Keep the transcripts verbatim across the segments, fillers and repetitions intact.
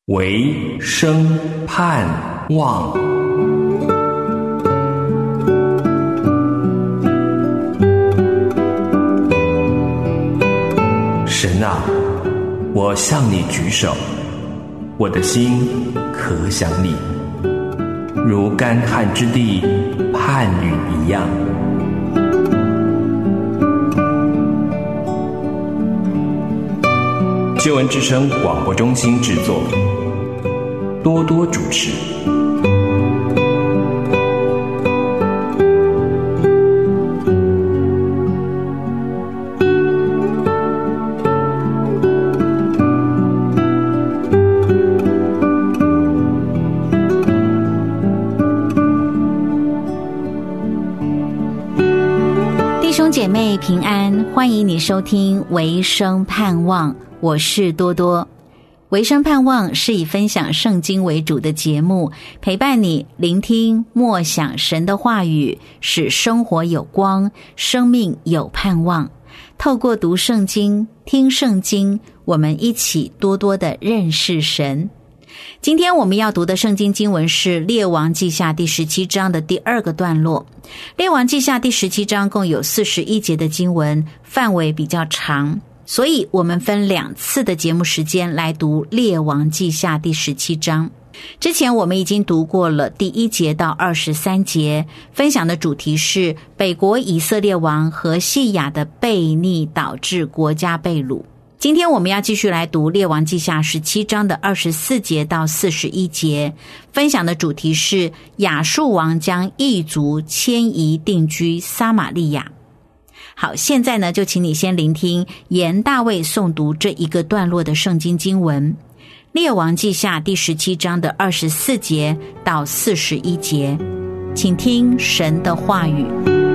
唯生盼望。神啊，我向你举手，我的心可想你，如干旱之地盼雨一样。救恩之声广播中心制作，多多主持。 弟兄姐妹平安，欢迎你收听维生盼望，我是多多。维生盼望是以分享圣经为主的节目，陪伴你聆听默想神的话语，使生活有光，生命有盼望。透过读圣经、听圣经，我们一起多多的认识神。今天我们要读的圣经经文是列王记下第十七章的第二个段落。列王记下第十七章共有四十一节的经文，范围比较长，所以我们分两次的节目时间来读列王记下第十七章。之前我们已经读过了第一节到二十三节，分享的主题是北国以色列王何西亚的悖逆导致国家被掳。今天我们要继续来读列王记下十七章的二十四节到四十一节，分享的主题是亚述王将异族迁移定居撒玛利亚。好，现在呢，就请你先聆听严大卫诵读这一个段落的圣经经文，列王记下第十七章的二十四节到四十一节，请听神的话语。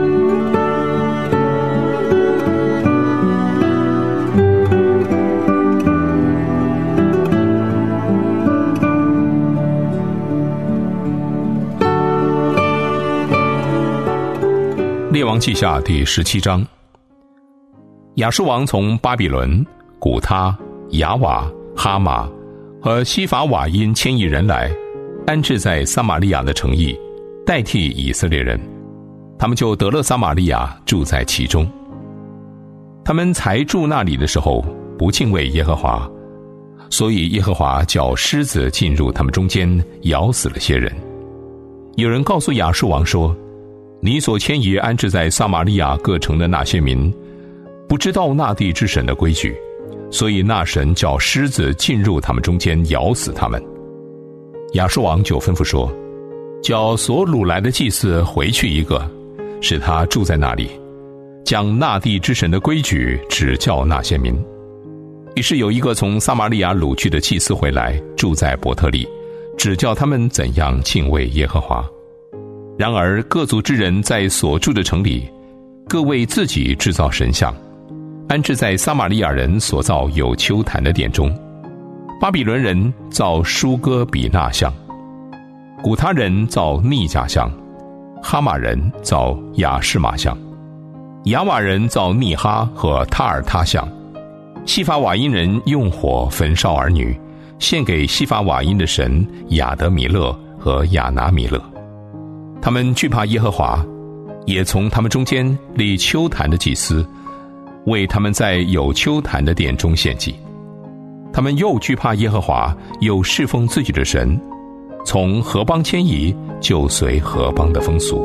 列王记下第十七章，亚述王从巴比伦、古他、雅瓦、哈马和西法瓦因迁移人来，安置在撒玛利亚的城邑，代替以色列人。他们就得了撒玛利亚，住在其中。他们才住那里的时候，不敬畏耶和华，所以耶和华叫狮子进入他们中间，咬死了些人。有人告诉亚述王说，你所迁移安置在撒玛利亚各城的那些民，不知道那地之神的规矩，所以那神叫狮子进入他们中间，咬死他们。亚述王就吩咐说，叫所掳来的祭司回去一个，使他住在那里，将那地之神的规矩指教那些民。于是有一个从撒玛利亚掳去的祭司回来，住在伯特利，指教他们怎样敬畏耶和华。然而各族之人在所住的城里，各为自己制造神像，安置在撒玛利亚人所造有丘坛的殿中。巴比伦人造舒哥比纳像，古他人造逆甲像，哈马人造亚士玛像，雅瓦人造逆哈和塔尔他像。西法瓦因人用火焚烧儿女，献给西法瓦因的神亚德米勒和亚拿米勒。他们惧怕耶和华，也从他们中间立丘坛的祭司，为他们在有丘坛的殿中献祭。他们又惧怕耶和华，又侍奉自己的神，从何邦迁移，就随何邦的风俗。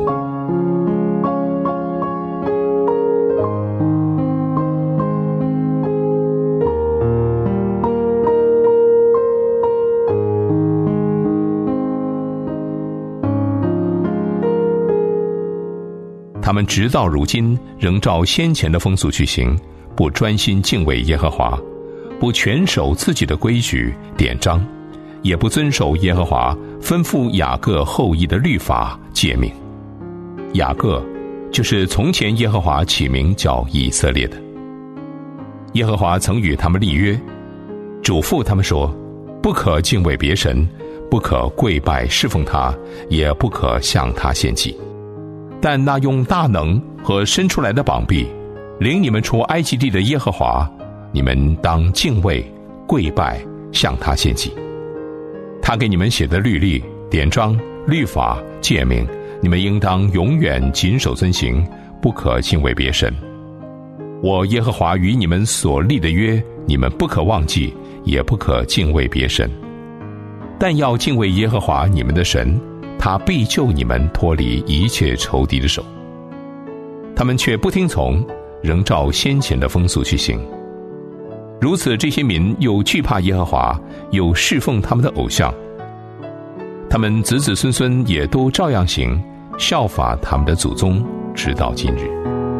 他们直到如今仍照先前的风俗去行，不专心敬畏耶和华，不全守自己的规矩典章，也不遵守耶和华吩咐雅各后裔的律法诫命。雅各就是从前耶和华起名叫以色列的。耶和华曾与他们立约，嘱咐他们说，不可敬畏别神，不可跪拜侍奉他，也不可向他献祭。但那用大能和伸出来的膀臂领你们出埃及地的耶和华，你们当敬畏跪拜，向他献祭。 他给你们写的律例、典章、律法、诫命，你们应当永远谨守遵行，不可敬畏别神。我耶和华与你们所立的约，你们不可忘记，也不可敬畏别神。但要敬畏耶和华你们的神，他必救你们脱离一切仇敌的手。他们却不听从，仍照先前的风俗去行。如此，这些民又惧怕耶和华，又侍奉他们的偶像。他们子子孙孙也都照样行，效法他们的祖宗，直到今日。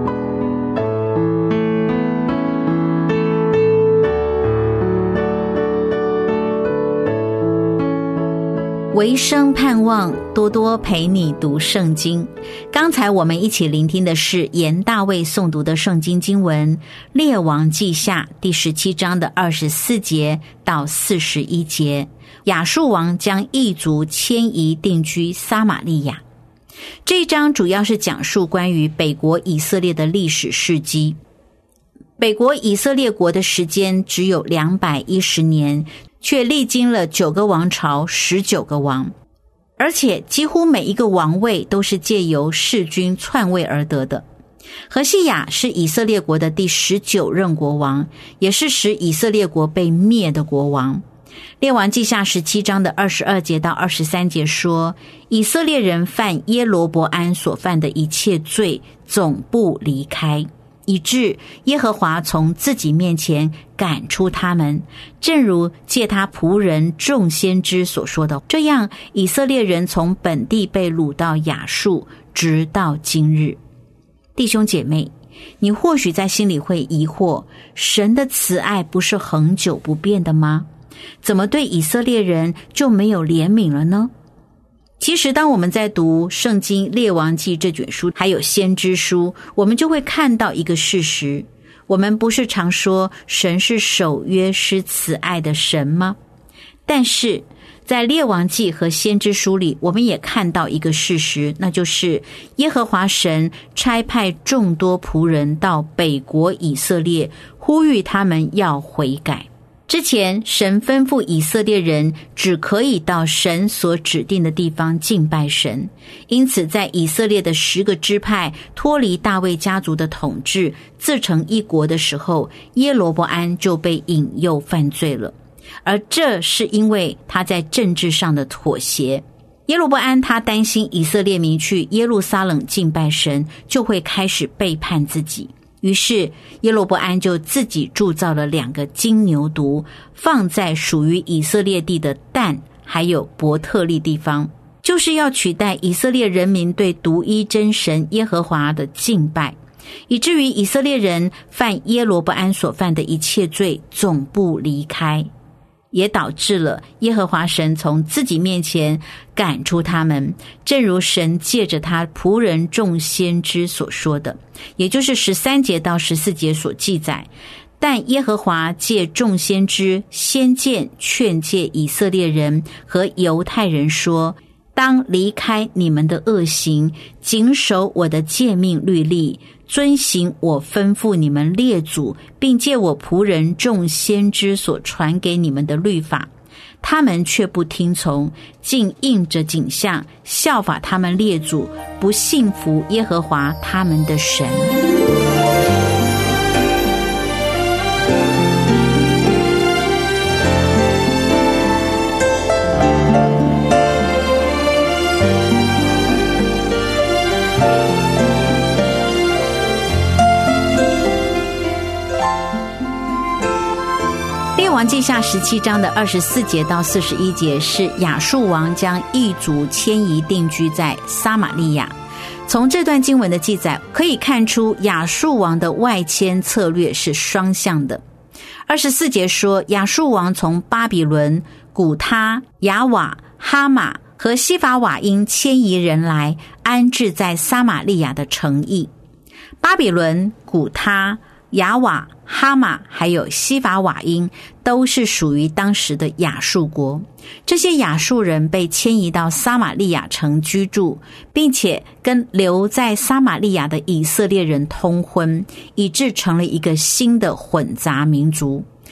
唯生盼望，多多陪你读圣经。刚才我们一起聆听的是严大卫诵读的圣经经文《列王记下》第十七章的二十四节到四十一节。亚述王将异族迁移定居撒玛利亚。这一章主要是讲述关于北国以色列的历史事迹。北国以色列国的时间只有两百一十年，却历经了九个王朝，十九个王，而且几乎每一个王位都是借由弑君篡位而得的。何西雅是以色列国的第十九任国王，也是使以色列国被灭的国王。列王记下十七章的二十二节到二十三节说，以色列人犯耶罗伯安所犯的一切罪，总不离开，以致耶和华从自己面前赶出他们，正如借他仆人众先知所说的。这样，以色列人从本地被掳到亚述，直到今日。弟兄姐妹，你或许在心里会疑惑，神的慈爱不是恒久不变的吗？怎么对以色列人就没有怜悯了呢？其实当我们在读圣经列王记这卷书，还有先知书，我们就会看到一个事实。我们不是常说神是守约施慈爱的神吗？但是在列王记和先知书里，我们也看到一个事实，那就是耶和华神差派众多仆人到北国以色列，呼吁他们要悔改。之前神吩咐以色列人只可以到神所指定的地方敬拜神，因此在以色列的十个支派脱离大卫家族的统治，自成一国的时候，耶罗伯安就被引诱犯罪了，而这是因为他在政治上的妥协。耶罗伯安他担心以色列民去耶路撒冷敬拜神，就会开始背叛自己，于是耶罗伯安就自己铸造了两个金牛犊，放在属于以色列地的但还有伯特利地方，就是要取代以色列人民对独一真神耶和华的敬拜，以至于以色列人犯耶罗伯安所犯的一切罪总不离开，也导致了耶和华神从自己面前赶出他们，正如神借着他仆人众先知所说的，也就是十三节到十四节所记载。但耶和华借众先知先见劝诫以色列人和犹太人说，当离开你们的恶行，谨守我的诫命律例，遵行我吩咐你们列祖并借我仆人众先知所传给你们的律法。他们却不听从，竟应着景象效法他们列祖，不信服耶和华他们的神。列王记下十七章的二十四节到四十一节是亚述王将异族迁移定居在撒玛利亚。从这段经文的记载可以看出，亚述王的外迁策略是双向的。二十四节说，亚述王从巴比伦、古他、亚瓦、哈马和西法瓦因迁移人来，安置在撒玛利亚的城邑。巴比伦、古他、亚瓦、哈马还有西法瓦因都是属于当时的亚述国。这些亚述人被迁移到撒玛利亚城居住，并且跟留在撒玛利亚的以色列人通婚，以致成了一个新的混杂民族。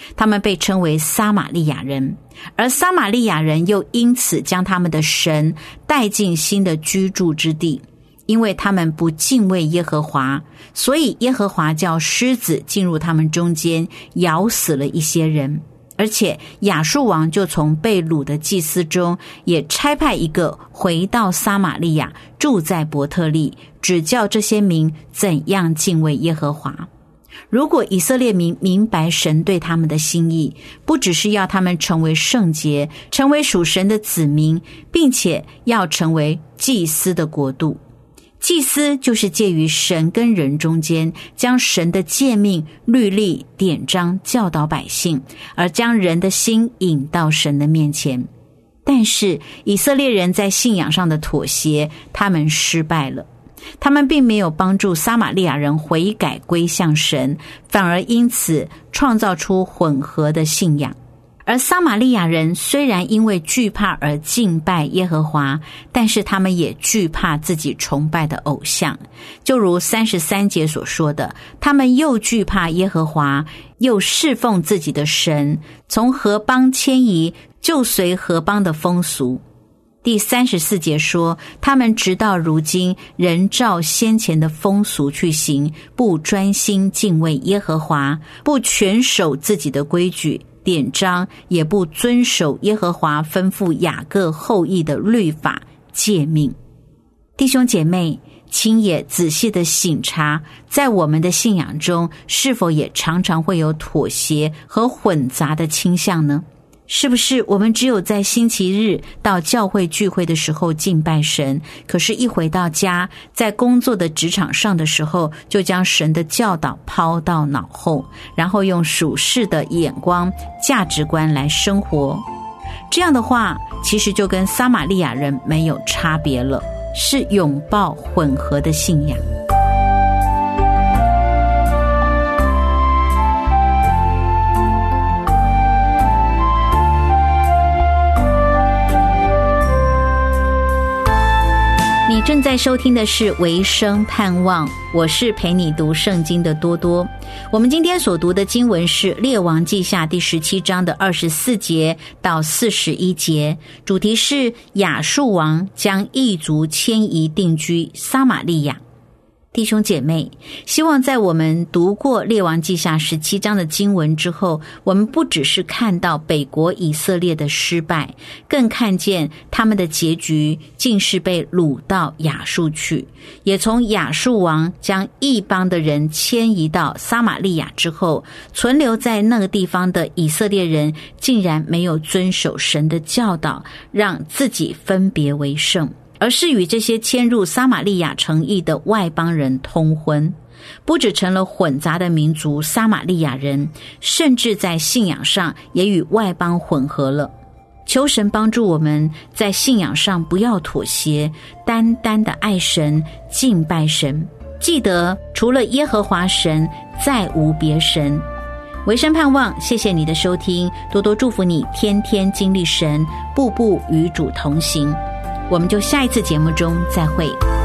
他们被称为撒玛利亚人，而撒玛利亚人又因此将他们的神带进新的居住之地。因为他们不敬畏耶和华，所以耶和华叫狮子进入他们中间，咬死了一些人。而且亚述王就从被掳的祭司中也差派一个回到撒玛利亚，住在伯特利，指教这些民怎样敬畏耶和华。如果以色列民明白神对他们的心意，不只是要他们成为圣洁，成为属神的子民，并且要成为祭司的国度。祭司就是介于神跟人中间，将神的诫命、律例、典章教导百姓，而将人的心引到神的面前。但是以色列人在信仰上的妥协，他们失败了。他们并没有帮助撒玛利亚人悔改归向神，反而因此创造出混合的信仰。而撒玛利亚人虽然因为惧怕而敬拜耶和华，但是他们也惧怕自己崇拜的偶像。就如三十三节所说的，他们又惧怕耶和华，又侍奉自己的神，从何邦迁移，就随何邦的风俗。第三十四节说，他们直到如今仍照先前的风俗去行，不专心敬畏耶和华，不全守自己的规矩典章，也不遵守耶和华吩咐雅各后裔的律法诫命。弟兄姐妹，请也仔细的省察，在我们的信仰中是否也常常会有妥协和混杂的倾向呢？是不是我们只有在星期日到教会聚会的时候敬拜神，可是一回到家，在工作的职场上的时候，就将神的教导抛到脑后，然后用属世的眼光、价值观来生活？这样的话，其实就跟撒玛利亚人没有差别了，是拥抱混合的信仰。你正在收听的是维生盼望，我是陪你读圣经的多多。我们今天所读的经文是列王记下第十七章的二十四节到四十一节，主题是亚述王将异族迁移定居撒玛利亚。弟兄姐妹，希望在我们读过列王记下十七章的经文之后，我们不只是看到北国以色列的失败，更看见他们的结局竟是被掳到亚述去，也从亚述王将异邦的人迁移到撒玛利亚之后，存留在那个地方的以色列人竟然没有遵守神的教导，让自己分别为圣，而是与这些迁入撒玛利亚城邑的外邦人通婚，不只成了混杂的民族撒玛利亚人，甚至在信仰上也与外邦混合了。求神帮助我们在信仰上不要妥协，单单的爱神，敬拜神，记得除了耶和华神，再无别神。维生盼望，谢谢你的收听，多多祝福你天天经历神，步步与主同行。我们就下一次节目中再会。